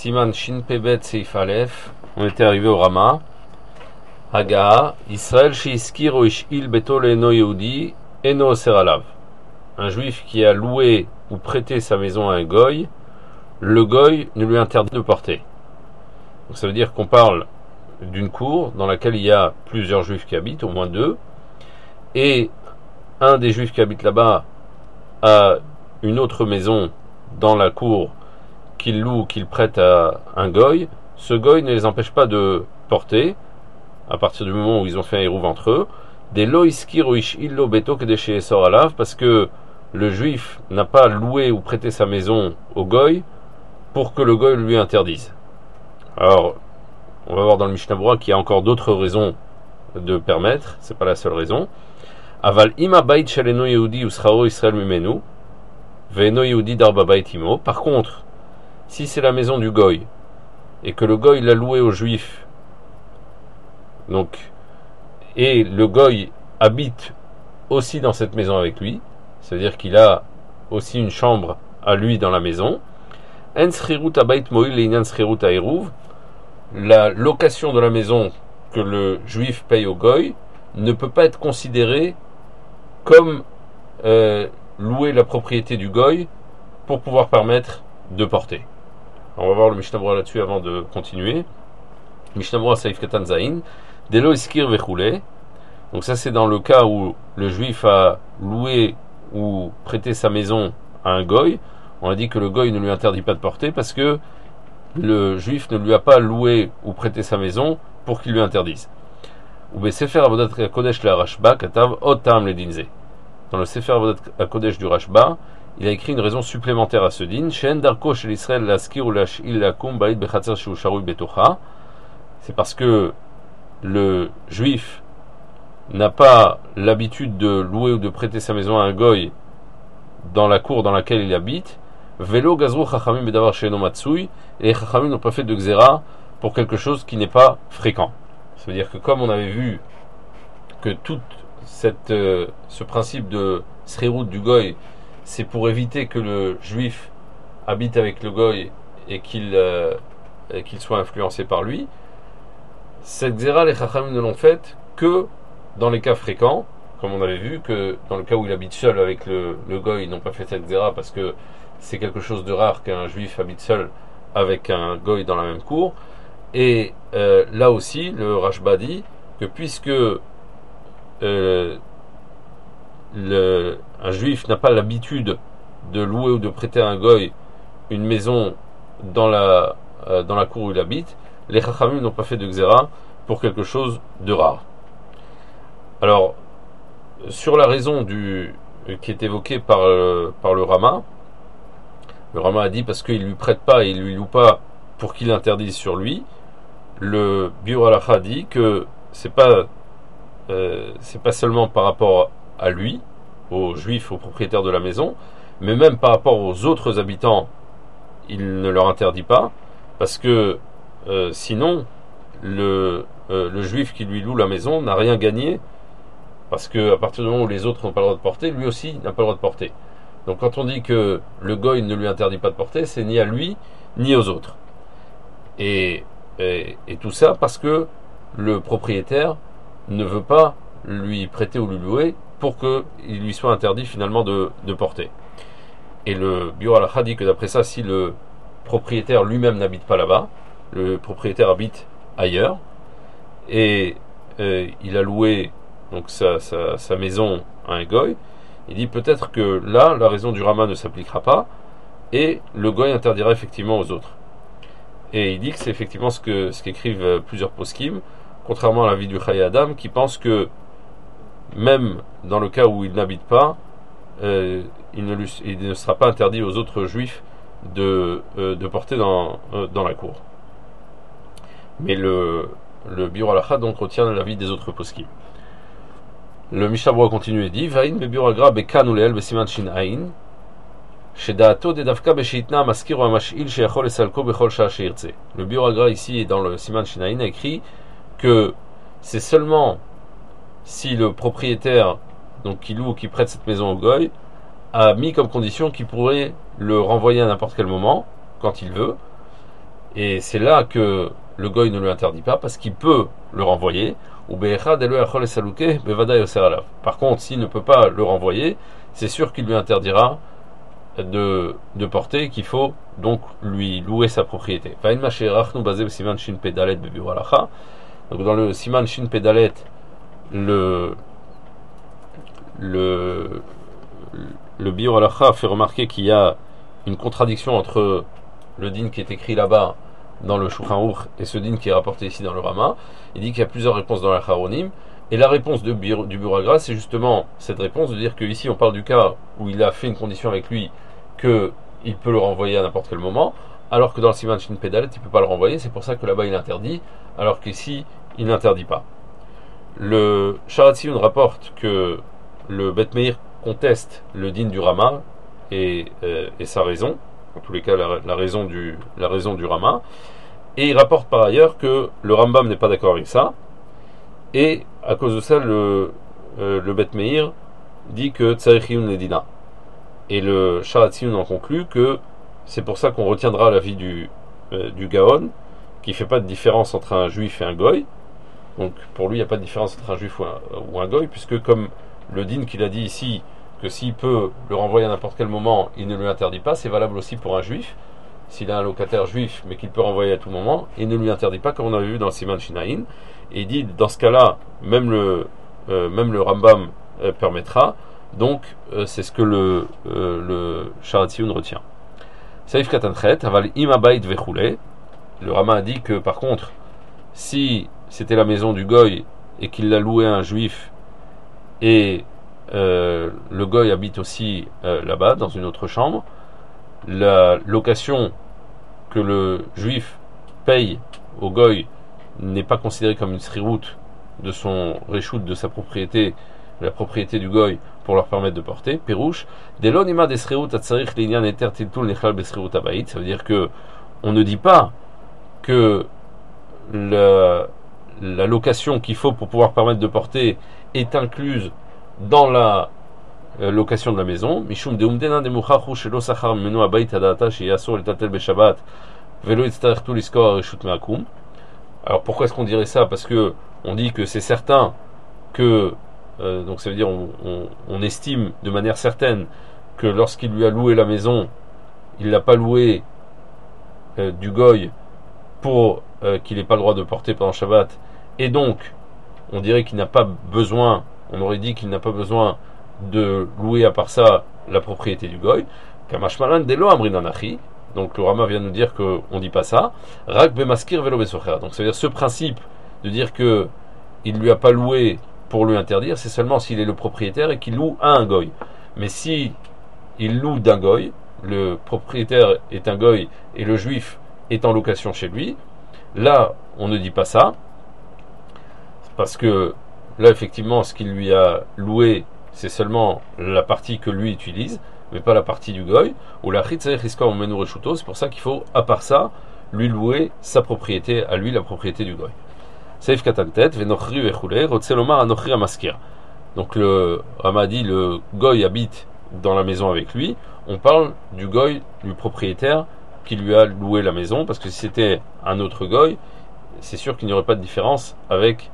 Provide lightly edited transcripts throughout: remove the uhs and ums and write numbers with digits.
Siman Shin Pebet Seif Aleph, on était arrivé au Rama. Hagaa, Israël Sheiskir Oishil Betol Eno Yehudi, Eno Oser Alav. Un juif qui a loué ou prêté sa maison à un goy, le goy ne lui interdit de porter. Donc ça veut dire qu'on parle d'une cour dans laquelle il y a plusieurs juifs qui habitent, au moins deux, et un des juifs qui habite là-bas a une autre maison dans la cour qu'il loue, qu'il prête à un goy. Ce goy ne les empêche pas de porter, à partir du moment où ils ont fait un hérouve entre eux, des loiskir oish illo beto kedesh esor alav, parce que le juif n'a pas loué ou prêté sa maison au goy pour que le goy lui interdise. Alors, on va voir dans le Mishnah Berurah qu'il y a encore d'autres raisons de permettre, c'est pas la seule raison. Aval ima bait sheleno yehudi uscharo Israël mimenu, ve'eno yehudi darba bait imo. Par contre, si c'est la maison du goy et que le goy l'a loué au juif, donc, et le goy habite aussi dans cette maison avec lui, c'est-à-dire qu'il a aussi une chambre à lui dans la maison, en srirut abait moil et inan srirut aeruv, la location de la maison que le juif paye au goy ne peut pas être considérée comme louer la propriété du goy pour pouvoir permettre de porter. On va voir le Mishnah Berurah là-dessus avant de continuer. Mishnah Berurah Saif Katan Zain, Delo Iskir Vechule. Donc ça c'est dans le cas où le juif a loué ou prêté sa maison à un goy. On a dit que le goy ne lui interdit pas de porter parce que le juif ne lui a pas loué ou prêté sa maison pour qu'il lui interdise. Ou be Sefer Avodat Kodesh le Rashba Katav Otam le Dinze. Dans le Sefer Avodat Kodesh du Rashba, il a écrit une raison supplémentaire à ce din. Shen darko shel Israël laskir ou lashil lakum bait bechatzer shu sharui betocha. C'est parce que le juif n'a pas l'habitude de louer ou de prêter sa maison à un goy dans la cour dans laquelle il habite. Velo gazru chachamim bedavar she'eno matsui, et les chachamim n'ont pas fait de xéra pour quelque chose qui n'est pas fréquent. Ça veut dire que comme on avait vu que tout ce principe de srirut du goy, c'est pour éviter que le juif habite avec le goy et qu'il soit influencé par lui, cette xéra, les chachamim ne l'ont faite que dans les cas fréquents, comme on avait vu que dans le cas où il habite seul avec le goy, ils n'ont pas fait cette xéra parce que c'est quelque chose de rare qu'un juif habite seul avec un goy dans la même cour. Et là aussi, le Rashba dit que puisque un juif n'a pas l'habitude de louer ou de prêter à un goy une maison dans la cour où il habite, les chachamim n'ont pas fait de xéra pour quelque chose de rare. Alors, sur la raison qui est évoquée par le Rama a dit parce qu'il lui prête pas et il lui loue pas pour qu'il interdise sur lui. Le Biur Halacha dit que c'est pas seulement par rapport à lui, aux juifs, aux propriétaires de la maison, mais même par rapport aux autres habitants, il ne leur interdit pas, parce que sinon, le juif qui lui loue la maison n'a rien gagné, parce que à partir du moment où les autres n'ont pas le droit de porter, lui aussi n'a pas le droit de porter. Donc quand on dit que le goy ne lui interdit pas de porter, c'est ni à lui, ni aux autres. Et tout ça parce que le propriétaire ne veut pas lui prêter ou lui louer pour qu'il lui soit interdit finalement de porter. Et le Biur Halacha dit que d'après ça, si le propriétaire lui-même n'habite pas là-bas, le propriétaire habite ailleurs, et il a loué donc sa maison à un goy, il dit peut-être que là, la raison du Rama ne s'appliquera pas, et le goy interdira effectivement aux autres. Et il dit que c'est effectivement ce qu'écrivent plusieurs poskim, contrairement à l'avis du Chayei Adam, qui pense que même dans le cas où il n'habite pas, il ne sera pas interdit aux autres juifs de porter dans la cour. Mais le Biur Halacha donc retient l'avis des autres poskim. Le Mishnah Berurah continue et dit Vaïn bebiur agra bekan uleel besiman shin ain shedaato dedavka beshitna maskir ou mashil sheyachol esalko bechol shah sheyirtze. Le Biur Agra ici dans le siman shin ain a écrit que c'est seulement si le propriétaire donc qui loue ou qui prête cette maison au goy a mis comme condition qu'il pourrait le renvoyer à n'importe quel moment quand il veut, Et c'est là que le goy ne lui interdit pas, parce qu'il peut le renvoyer. Par contre, s'il ne peut pas le renvoyer, c'est sûr qu'il lui interdira de porter, qu'il faut donc lui louer sa propriété. Donc dans le Siman Shin Pedalet, le le le Biur Halacha fait remarquer qu'il y a une contradiction entre le din qui est écrit là-bas dans le Shulchan Aruch et ce din qui est rapporté ici dans le Rama. Il dit qu'il y a plusieurs réponses dans la Charonim, et la réponse du Biur Agra, c'est justement cette réponse de dire qu'ici on parle du cas où il a fait une condition avec lui qu'il peut le renvoyer à n'importe quel moment, alors que dans le Siman Shin Pedalet il ne peut pas le renvoyer. C'est pour ça que là-bas il interdit, alors qu'ici il n'interdit pas. Le Sharat Tziyun rapporte que le Bet Meir conteste le din du Rama et sa raison, en tous les cas la raison du Rama, et il rapporte par ailleurs que le Rambam n'est pas d'accord avec ça, et à cause de ça le Bet Meir dit que Tzarich Iyun Ledina, et le Sharat Tziyun en conclut que c'est pour ça qu'on retiendra l'avis du Gaon, qui ne fait pas de différence entre un juif et un goy. Donc pour lui il n'y a pas de différence entre un juif ou un goy, puisque comme le din qu'il a dit ici, que s'il peut le renvoyer à n'importe quel moment, il ne lui interdit pas, c'est valable aussi pour un juif. S'il a un locataire juif, mais qu'il peut renvoyer à tout moment, il ne lui interdit pas, comme on avait vu dans le Siman Shinaïn. Et il dit, dans ce cas-là, même le Rambam permettra. Donc, c'est ce que le Sharat Tziyun retient. Saif Katanchet, aval imabait vechule. Le Rama a dit que, par contre, si c'était la maison du goy et qu'il l'a loué à un juif, et le goy habite aussi là-bas, dans une autre chambre, la location que le juif paye au goy n'est pas considérée comme une srirout de son reshoot, de sa propriété, la propriété du goy, pour leur permettre de porter. Pérouche, delonima des srirout atzarich l'inyan eter tiltul nechal besrirout abayit. Ça veut dire que on ne dit pas que la location qu'il faut pour pouvoir permettre de porter est incluse dans la location de la maison. Mishum de umdena de muchachu shelo sachar menu abayit hadata sheyasur letatel beshabbat velo yitztarech tout l'iskor reshut meakum. Alors pourquoi est-ce qu'on dirait ça? Parce que on dit que c'est certain que donc ça veut dire on estime de manière certaine que lorsqu'il lui a loué la maison, il l'a pas loué du goy pour qu'il n'ait pas le droit de porter pendant Shabbat, et donc on dirait qu'il n'a pas besoin, on aurait dit qu'il n'a pas besoin de louer à part ça la propriété du goy. Kamashmalan delo amrinanachi. Donc le Rama vient nous dire qu'on ne dit pas ça. Rak bemaskir velo besocher. Donc ça veut dire ce principe de dire que il lui a pas loué pour lui interdire, c'est seulement s'il est le propriétaire et qu'il loue à un goy. Mais si il loue d'un goy, le propriétaire est un goy et le juif est en location chez lui, là on ne dit pas ça, parce que là effectivement ce qu'il lui a loué c'est seulement la partie que lui utilise, mais pas la partie du goy, ou la chitzaïchiska ou menu reshuto. C'est pour ça qu'il faut à part ça lui louer sa propriété à lui, la propriété du goy. Saif katantet venochri vechule rotselomar anochri amaskir. Donc le Rama dit le goy habite dans la maison avec lui, on parle du goy, du propriétaire qui lui a loué la maison, parce que si c'était un autre goy, c'est sûr qu'il n'y aurait pas de différence avec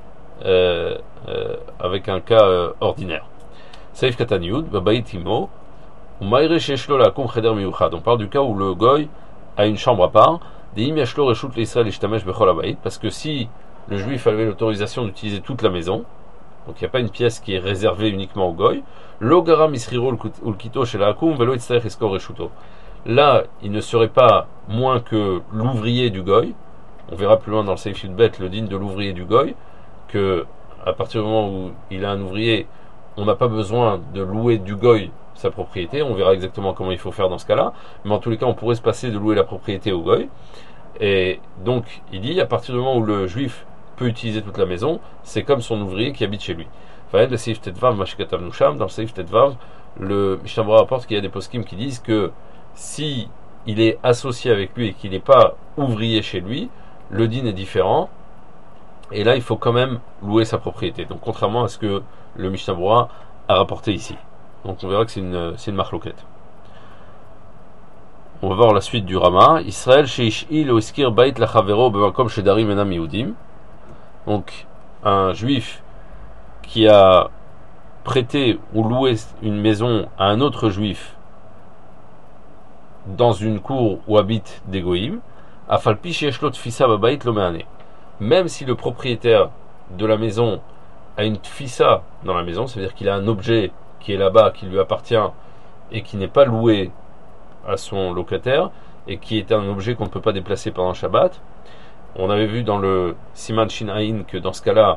un cas ordinaire. Saif Kataniud, Babaï Timo, ou Maïre Sheshlo la Kum Cheder Miyuchad. On parle du cas où le goy a une chambre à part, des Imiashlo Reshut l'Israël Ishtamesh Bechol Abayit, parce que si le juif avait l'autorisation d'utiliser toute la maison, donc il n'y a pas une pièce qui est réservée uniquement au goy, Logara Misriro Ulkito chez la Akum, Velo Itzarech Isko Reshuto. Là, il ne serait pas moins que l'ouvrier du goy. On verra plus loin dans le Seif Yudbet le din de l'ouvrier du goy, que à partir du moment où il a un ouvrier, on n'a pas besoin de louer du goy sa propriété. On verra exactement comment il faut faire dans ce cas-là, mais en tous les cas on pourrait se passer de louer la propriété au goy. Et donc il dit à partir du moment où le juif peut utiliser toute la maison, c'est comme son ouvrier qui habite chez lui. Dans le Seif Tetvav, le Mishnah Berurah rapporte qu'il y a des poskim qui disent que si il est associé avec lui et qu'il n'est pas ouvrier chez lui, le din est différent, et là il faut quand même louer sa propriété. Donc contrairement à ce que le Mishnah Berurah a rapporté ici. Donc on verra que c'est une marloquette. on va voir la suite du Rama. Israël sheish'il ou iskir bait lachavero b'makom shedarim enam yehudim. Donc, un juif qui a prêté ou loué une maison à un autre juif dans une cour où habitent des goïms, afalpi sheyesh lo tfisa babait lo me'ane. Même si le propriétaire de la maison a une tfisa dans la maison, c'est-à-dire qu'il a un objet qui est là-bas, qui lui appartient et qui n'est pas loué à son locataire et qui est un objet qu'on ne peut pas déplacer pendant Shabbat. On avait vu dans le Siman Shin Ayin que dans ce cas-là,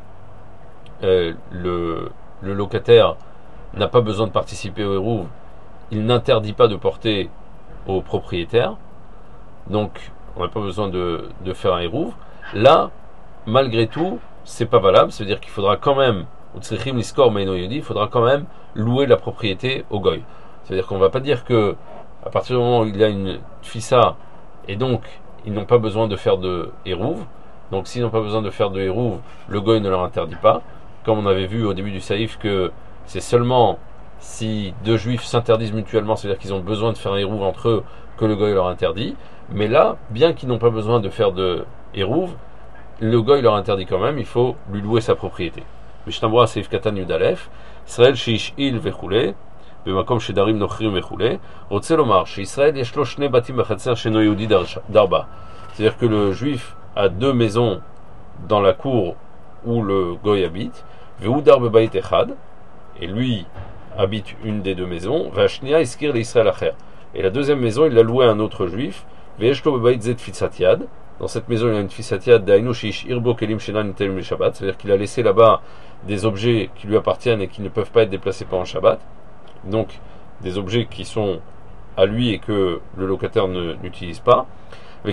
le locataire n'a pas besoin de participer au Hérouv, il n'interdit pas de porter au propriétaire, donc on n'a pas besoin de faire un Hérouv. Là, malgré tout, c'est pas valable, c'est-à-dire qu'il faudra quand même, il faudra quand même louer la propriété au goy. C'est-à-dire qu'on ne va pas dire que à partir du moment où il y a une fissa et donc ils n'ont pas besoin de faire de hérouv, donc s'ils n'ont pas besoin de faire de hérouv, le goy ne leur interdit pas, comme on avait vu au début du saïf que c'est seulement si deux juifs s'interdisent mutuellement, c'est-à-dire qu'ils ont besoin de faire un hérouv entre eux, que le goy leur interdit. Mais là, bien qu'ils n'ont pas besoin de faire de hérouv, le goy leur interdit quand même, il faut lui louer sa propriété. Mishnah Seif Katan Yudalef, Israël sheish'il vechule, b'makom shedarim nochrim vechule, rotze lomar, sheIsraël yesh lo shne batim b'chatzer sheno yehudi darba. C'est-à-dire que le juif a deux maisons dans la cour où le goy habite, vehu dar bebait echad, et lui habite une des deux maisons, v'ashnia iskir l'Israël acher. Et la deuxième maison, il l'a louée à un autre juif, ve'yesh lo bebait zet fitzatiad. Dans cette maison, il y a une fissatiad d'Ainu Shish Irbo Kelim Shenan Telim Shabbat, c'est-à-dire qu'il a laissé là-bas des objets qui lui appartiennent et qui ne peuvent pas être déplacés pendant Shabbat. Donc, des objets qui sont à lui et que le locataire n'utilise pas. Et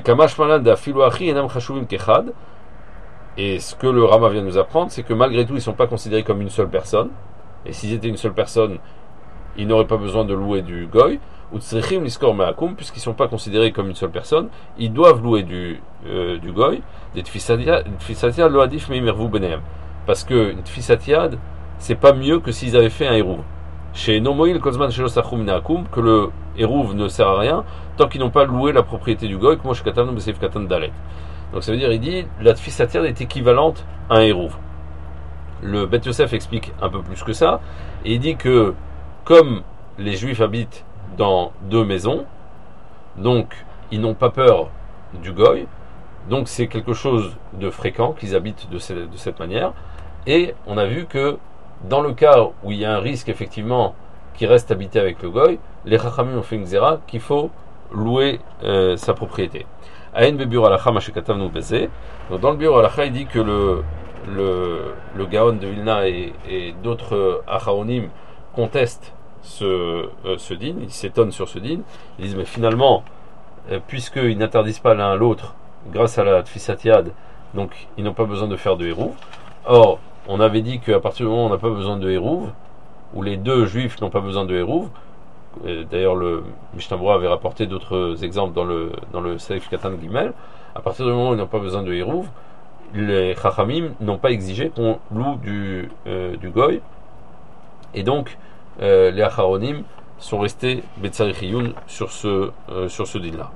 ce que le Rama vient de nous apprendre, c'est que malgré tout, ils ne sont pas considérés comme une seule personne. Et s'ils étaient une seule personne, ils n'auraient pas besoin de louer du goy. Puisqu'ils ne sont pas considérés comme une seule personne, ils doivent louer du goy, des tfisatiad lo adif meimervu benehem. Parce que une tfisatiad, c'est pas mieux que s'ils avaient fait un hérouv. Chez Nomoil Kozman Shelo Sachum Minakum, que le hérouv ne sert à rien tant qu'ils n'ont pas loué la propriété du goy, comme moi Katan Besef Katan Dalet. Donc ça veut dire, il dit, la tfisatiad est équivalente à un hérouv. Le Bet Yosef explique un peu plus que ça, et il dit que, comme les juifs habitent dans deux maisons, donc ils n'ont pas peur du goy, donc c'est quelque chose de fréquent qu'ils habitent de cette manière. Et on a vu que dans le cas où il y a un risque effectivement qui reste habité avec le goy, les chachamim ont fait une xéra qu'il faut louer sa propriété. Aïn bebiur alacha mashekatavnu beze. Donc dans le biur alacha, il dit que le Gaon de Vilna et d'autres acharonim contestent ce din, ils s'étonnent sur ce din, ils disent mais finalement, puisqu'ils n'interdisent pas l'un à l'autre grâce à la tfisatiad, donc ils n'ont pas besoin de faire de hérouv. Or, on avait dit qu'à partir du moment où on n'a pas besoin de hérouv, ou les deux juifs n'ont pas besoin de hérouv, d'ailleurs le Mishnah Berurah avait rapporté d'autres exemples dans le Seif Katan Gimel, à partir du moment où ils n'ont pas besoin de hérouv, les chachamim n'ont pas exigé qu'on loue du goy, et donc les acharonim sont restés Betzarich sur ce din-là.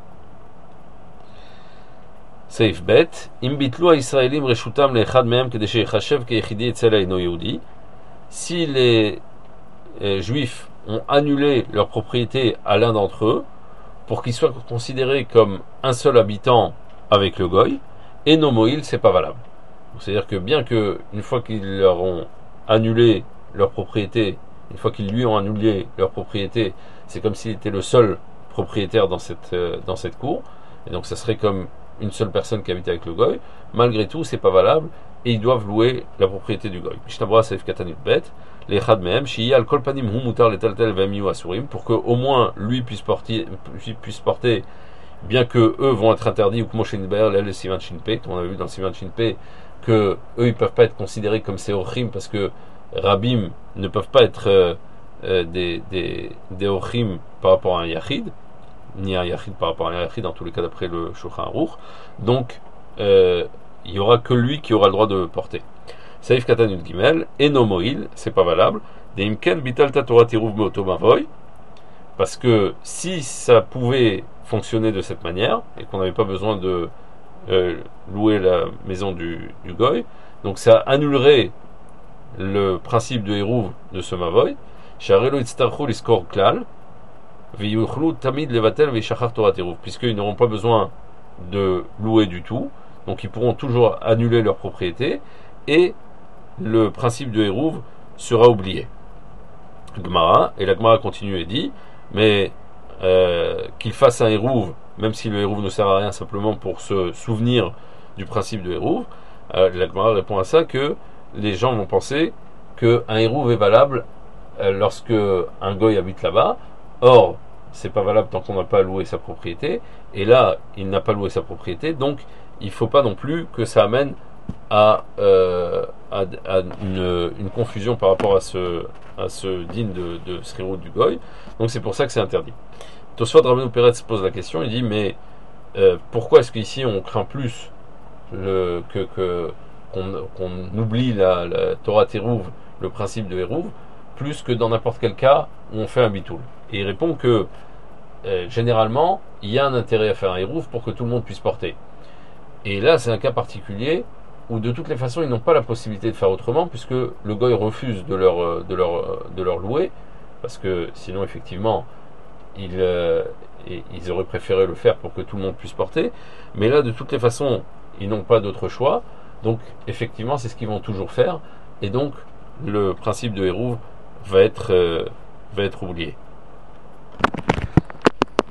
Seif bet, im bitlu ha-Israelim reshutam le'echad mehem kedei sheyechashev keyechidi etzel ha'eino yehudi. Si les juifs ont annulé leur propriété à l'un d'entre eux, pour qu'ils soient considérés comme un seul habitant avec le goy, et no moïl, c'est pas valable. C'est-à-dire que bien que une fois qu'ils leur ont annulé leur propriété, une fois qu'ils lui ont annulé leur propriété, c'est comme s'il était le seul propriétaire dans cette cour, et donc ça serait comme une seule personne qui habite avec le goy. Malgré tout, c'est pas valable, et ils doivent louer la propriété du goy. Mishnah Berurah Seif Katan Yudbet, les chad mehem shiyi al kol panim hu mutar letaltel v'amiu asurim, pour que au moins lui puisse porter, bien que eux vont être interdits, ou que Moshe Nidbaer le Sivan Shinpe, comme on a vu dans le Sivan Shinpe, que eux ils peuvent pas être considérés comme Seochim parce que Rabim ne peuvent pas être des Ochim par rapport à un Yachid, ni un Yachid par rapport à un Yachid, dans tous les cas d'après le Shulchan Aruch. Donc il y aura que lui qui aura le droit de porter. Saïf Katan Yud Gimel, et no moïl, c'est pas valable. Deimken bitalta Torah tiruv meoto mavoy, Parce que si ça pouvait fonctionner de cette manière, et qu'on n'avait pas besoin de louer la maison du goy, donc ça annulerait le principe de Hérouv de ce Mavoy, puisqu'ils n'auront pas besoin de louer du tout, donc ils pourront toujours annuler leur propriété, et le principe de Hérouv sera oublié. Gemara, et la Gemara continue et dit, mais qu'il fasse un Hérouv, même si le Hérouv ne sert à rien, simplement pour se souvenir du principe de Hérouv, la Gemara répond à ça que les gens vont penser qu'un Hérouv est valable lorsque un goy habite là-bas. Or, c'est pas valable tant qu'on n'a pas loué sa propriété, et là, il n'a pas loué sa propriété, donc il ne faut pas non plus que ça amène à une confusion par rapport à ce digne de Srirut du Goy. Donc c'est pour ça que c'est interdit. Tosfot Rabbeinu Peretz pose la question, il dit mais pourquoi est-ce qu'ici on craint plus qu'on oublie la Torah Terouv, le principe de Hérouv, plus que dans n'importe quel cas où on fait un bitoul? Et il répond que généralement il y a un intérêt à faire un Hérouv pour que tout le monde puisse porter. Et là c'est un cas particulier où de toutes les façons ils n'ont pas la possibilité de faire autrement, puisque le goy refuse de leur louer, parce que sinon effectivement ils auraient préféré le faire pour que tout le monde puisse porter, mais là de toutes les façons ils n'ont pas d'autre choix, donc effectivement c'est ce qu'ils vont toujours faire, et donc le principe de Hérouv va être oublié.